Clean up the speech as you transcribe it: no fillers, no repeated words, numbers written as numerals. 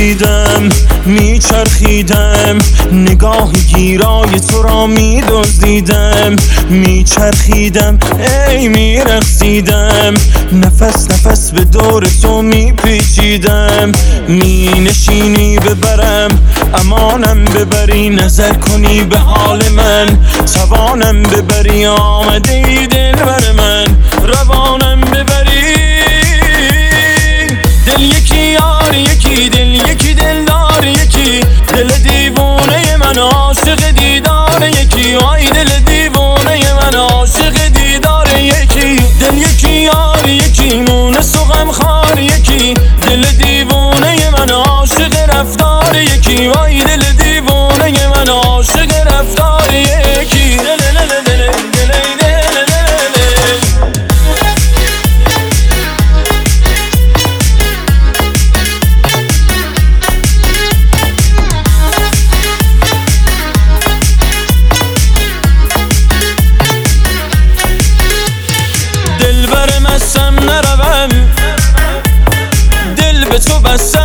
میدیدم میچرخیدم، نگاه گیرای تو را میدزدیدم، میچرخیدم ای میرقصیدم، نفس نفس به دور تو میپیچیدم، مینشینی ببرم امانم ببری، نظر کنی به حال من توانم ببری، آمده ای دلبر من روانم ببری. دل یکی یار یکی، دل یکی دلدار یکی، دل دیوونه من عاشق دیدار یکی، آی دل دیوونه من عاشق دیدار یکی، دل یکی یار یکی، مونس و غمخوار یکی، دل دیوونه من عاشق رفتار یکی، آی دل دیوونه من عاشق رفتار یکی. دل بر مستم نروم، دل به تو بستم